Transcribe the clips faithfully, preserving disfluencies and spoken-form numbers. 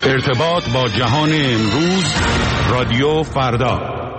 ارتباط با جهان امروز، رادیو فردا.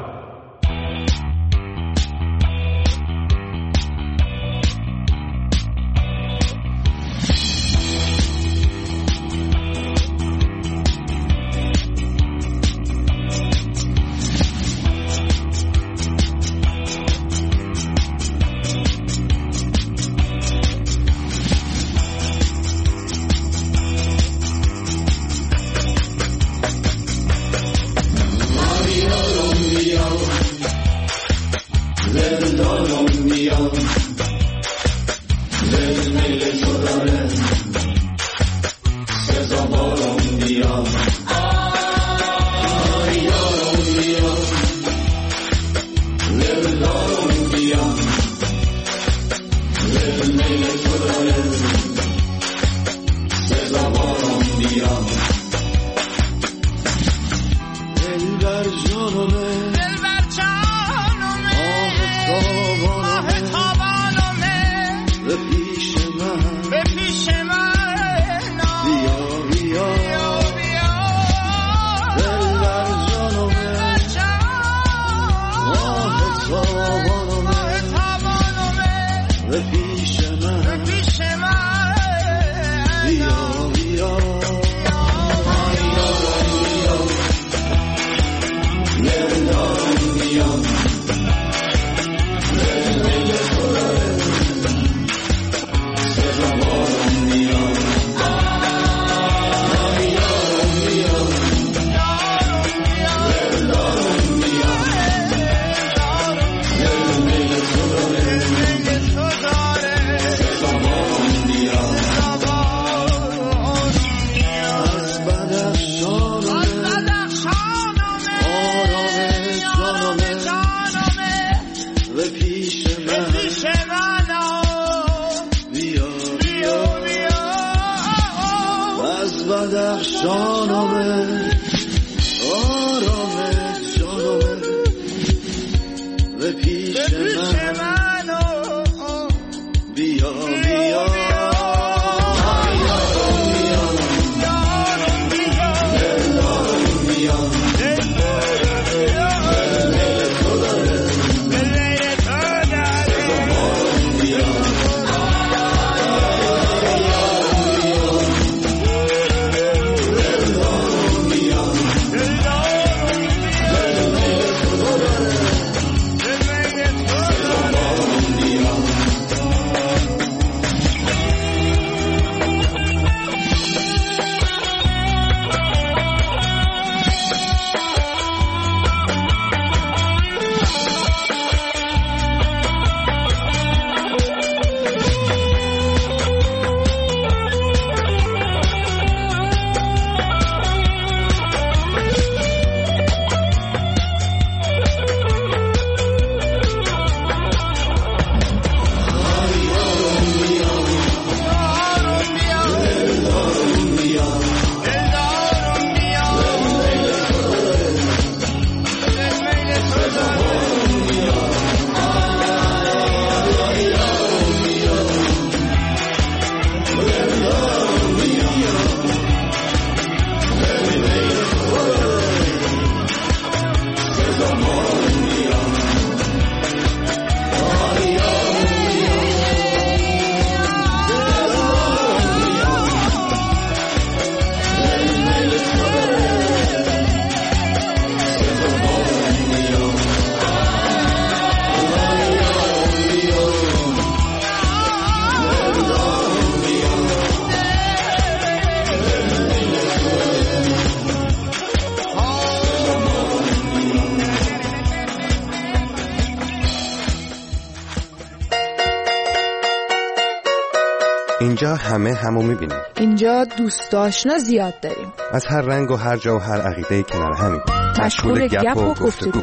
اینجا همه همو میبینیم. اینجا دوست آشنا زیاد داریم. از هر رنگ و هر جا و هر عقیده کنار همیم. مشغول گپ و گفتگو.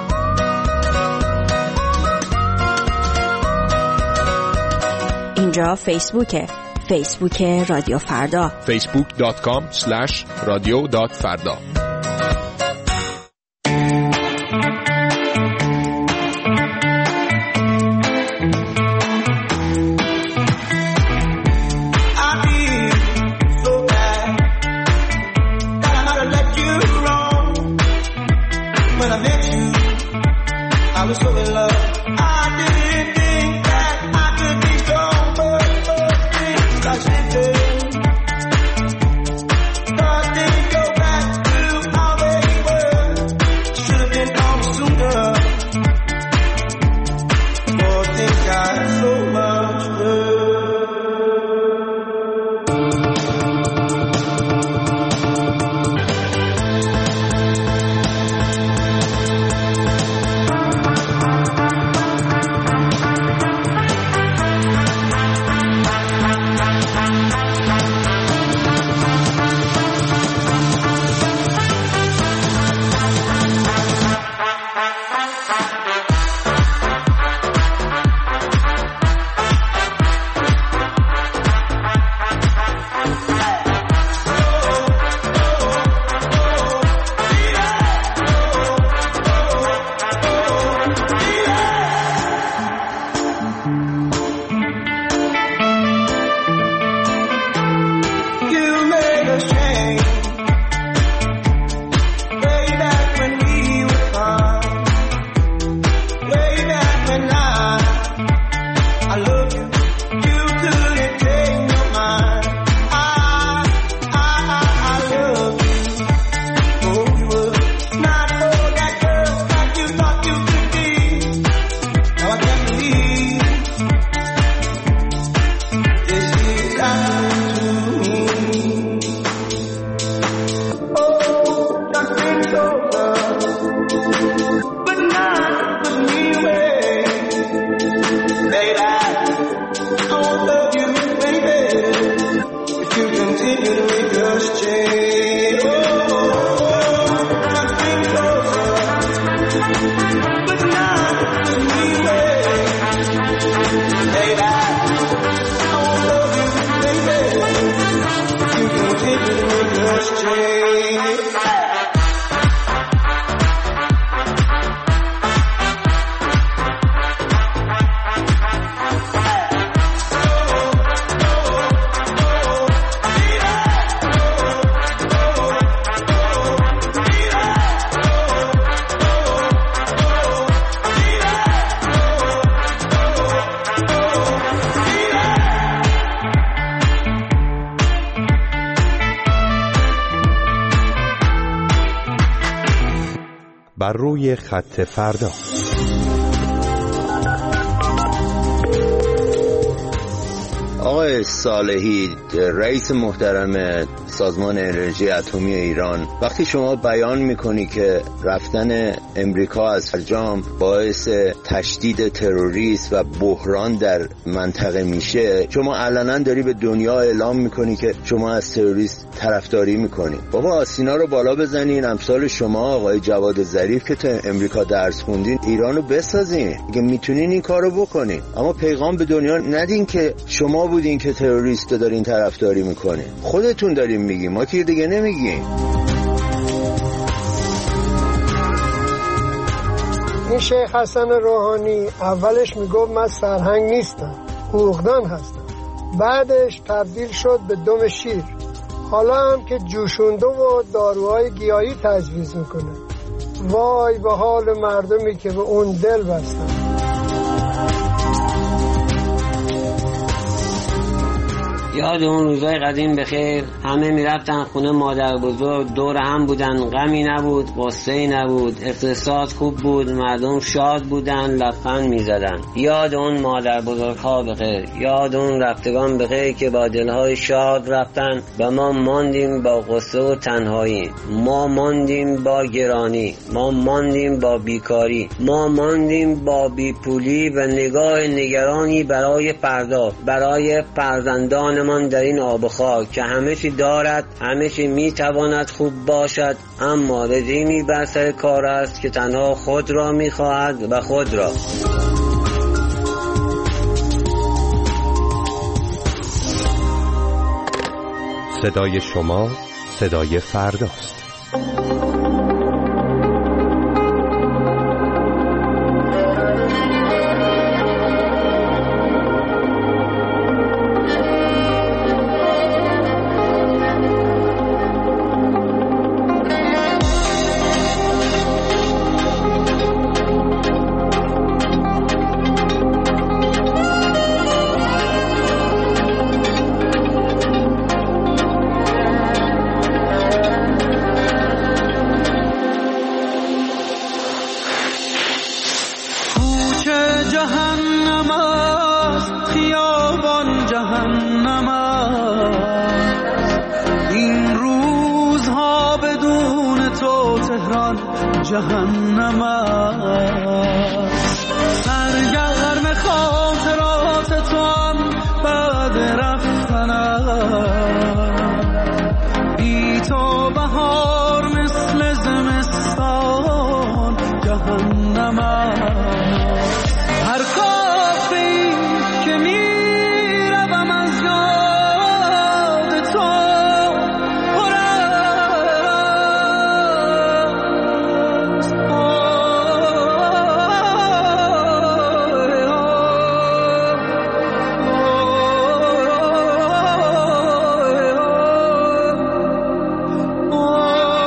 اینجا فیسبوکه. فیسبوک رادیو فردا. فیسبوک دات کام اسلش رادیو دات فردا. بر روی خط فردا. آقای صالحی، رئیس محترم سازمان انرژی اتمی ایران، وقتی شما بیان میکنی که رفتن امریکا از فرجام باعث تشدید تروریسم و بحران در منطقه میشه، شما علنا داری به دنیا اعلام میکنی که شما از تروریست طرفداری میکنی. بابا سینا رو بالا بزنین، امثال شما آقای جواد ظریف که تو امریکا درس خوندین، ایرانو بسازین که میتونین این کارو بکنین. اما پیغام به دنیا ندین که شما بودین که تروریست دارین طرفداری میکنین. خودتون دارین میگین، ما که دیگه نمیگین. این شیخ حسن روحانی اولش میگفت من سرهنگ نیستم، حقوقدان هستم. بعدش تبدیل شد به دم شیر. حالا هم که جوشونده و داروهای گیاهی تجویز میکنه. وای به حال مردمی که به اون دل بستن. یاد اون روزای قدیم بخیر، همه میرفتن خونه مادر بزرگ، دور هم بودن، غمی نبود، غصه‌ای نبود، اقتصاد خوب بود، مردم شاد بودن، لبخند میزدن. یاد اون مادر بزرگ ها بخیر، یاد اون رفتگان بخیر که با دلهای شاد رفتن و ما ماندیم با غصه و تنهایی، ما ماندیم با گرانی، ما ماندیم با بیکاری، ما ماندیم با بیپولی و نگاه نگرانی برای فردا، برای فرزندان من در این آب و خاک که همه چی دارد، همه چی میتواند خوب باشد، اما رژیمی بر سر کار است که تنها خود را میخواهد و خود را. صدای شما صدای فرداست. جهنم است، سرگرم خاطرات تو هم بعد رفتنم، بی تو بهار مثل زمستان جهنم است. هر کافی که میروم از یاد تو Oh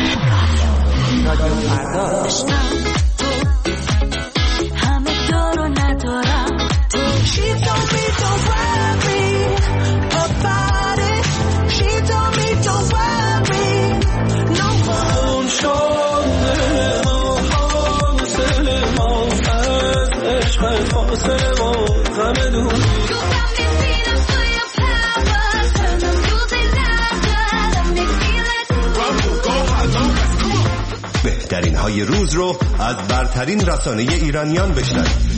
رادیو فردا. همه دارو ندارم تو. She told me don't worry about it. She told me don't worry no more. اون شده ما حاصل ما از عشق فاصله ما غم دون. بهترین های روز رو از برترین رسانه ایرانیان بشنوید.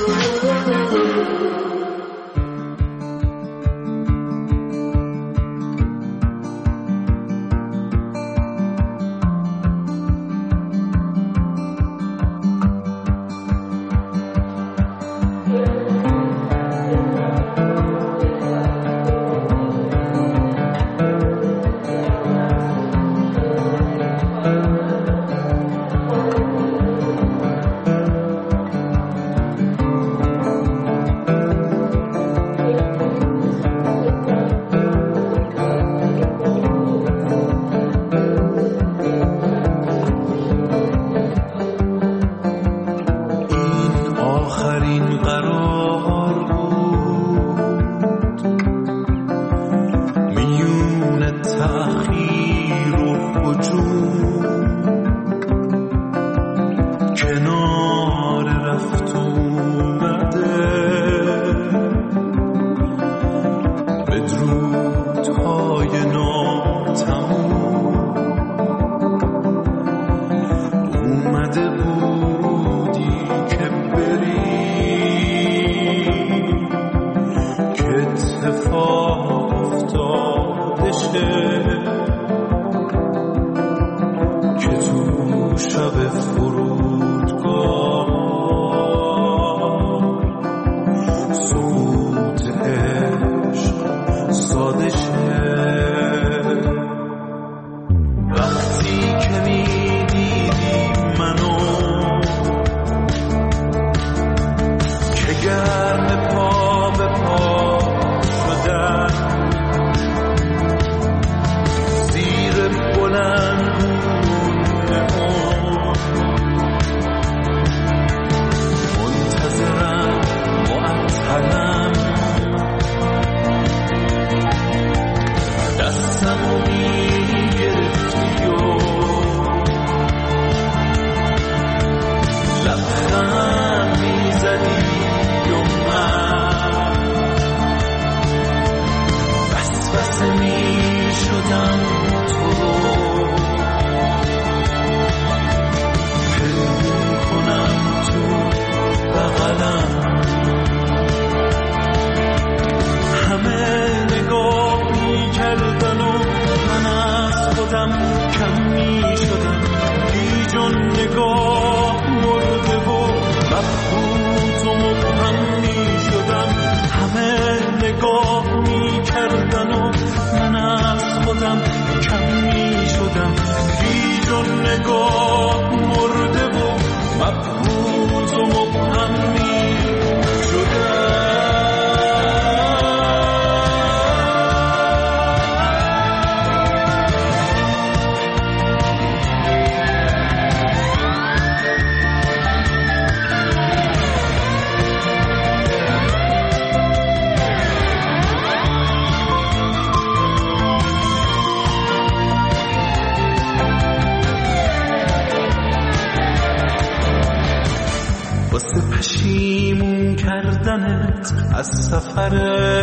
از سفر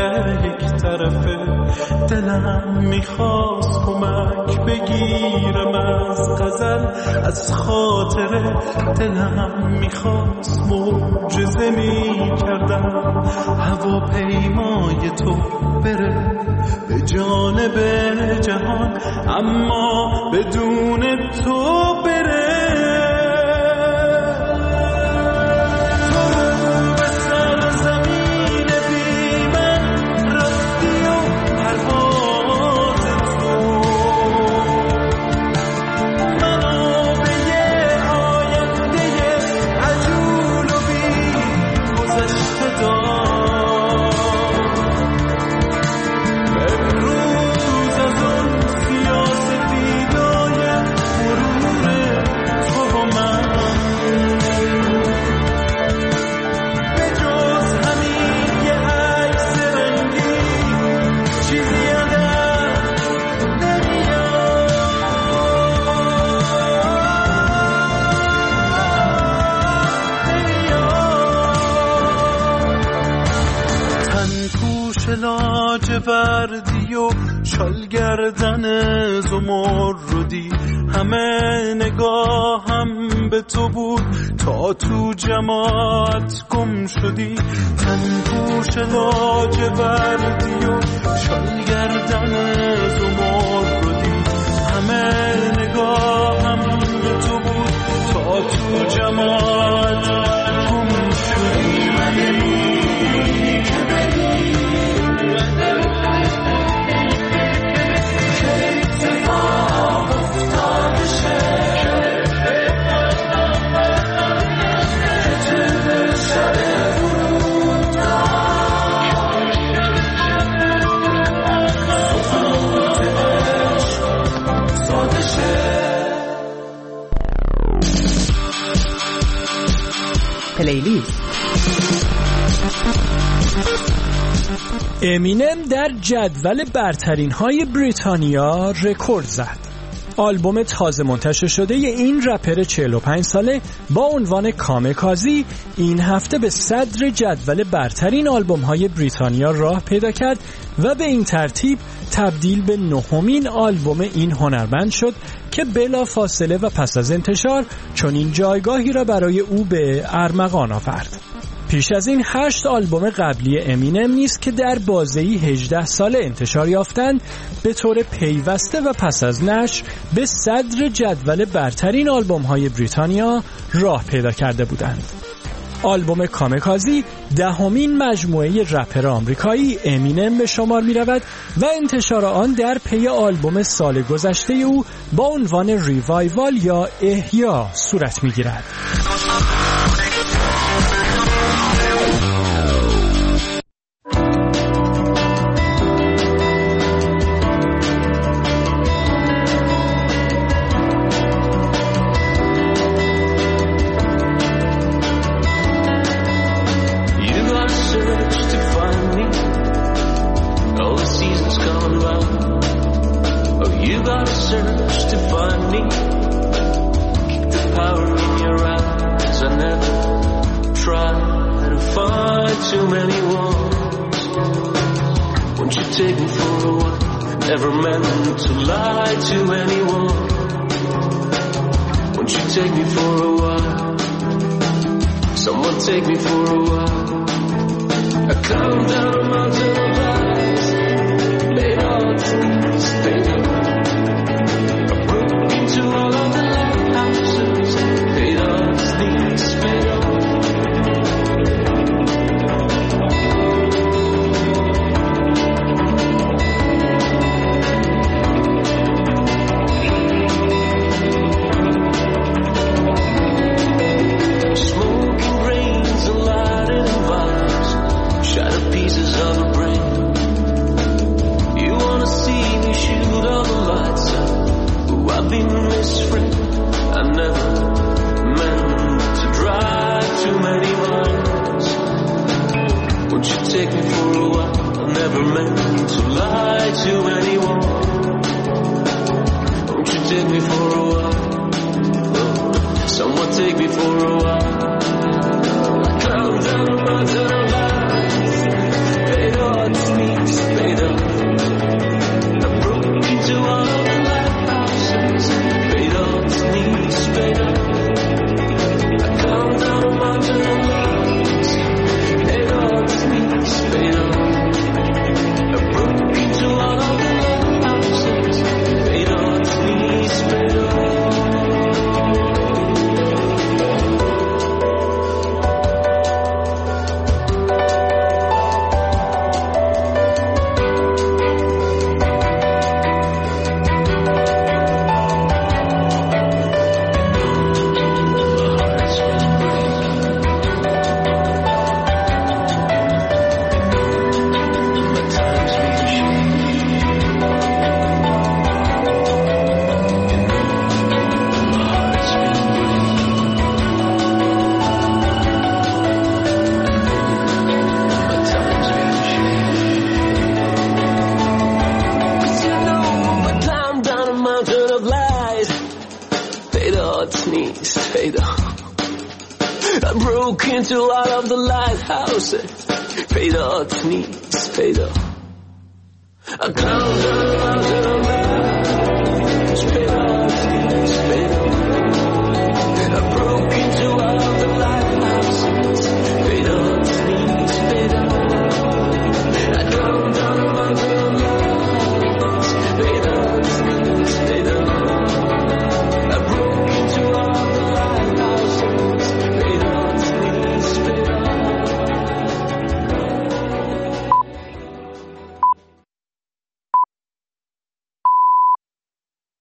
یک طرفه دلم میخواست کمک بگیرم از غزل، از خاطر دلم میخواست معجزه میکردم هواپیمای تو بره به جانب جهان، اما بدون تو بره. لاجوردی و شال گردن زمردی، همه نگاهم به تو بود تا تو جماعت گم شدی. تن پوش لاجوردی و شال گردن زمردی، همه نگاهم به تو بود تا تو جماعت گم شدی. پلیلیست. امینم در جدول برترین های بریتانیا رکورد زد. آلبوم تازه منتشر شده این رپر چهل و پنج ساله با عنوان کامکازی این هفته به صدر جدول برترین آلبوم های بریتانیا راه پیدا کرد و به این ترتیب تبدیل به نهمین آلبوم این هنرمند شد که بلا فاصله و پس از انتشار چنین جایگاهی را برای او به ارمغان آورد. پیش از این هشت آلبوم قبلی امینم نیست که در بازه‌ای هجده ساله انتشار یافتند به طور پیوسته و پس از نشر به صدر جدول برترین آلبوم‌های بریتانیا راه پیدا کرده بودند. آلبوم کامکازی دهمین مجموعه رپر آمریکایی امینم به شمار می رود و انتشار آن در پی آلبوم سال گذشته او با عنوان ریوایوال یا احیا صورت می گیرد. Closer, closer,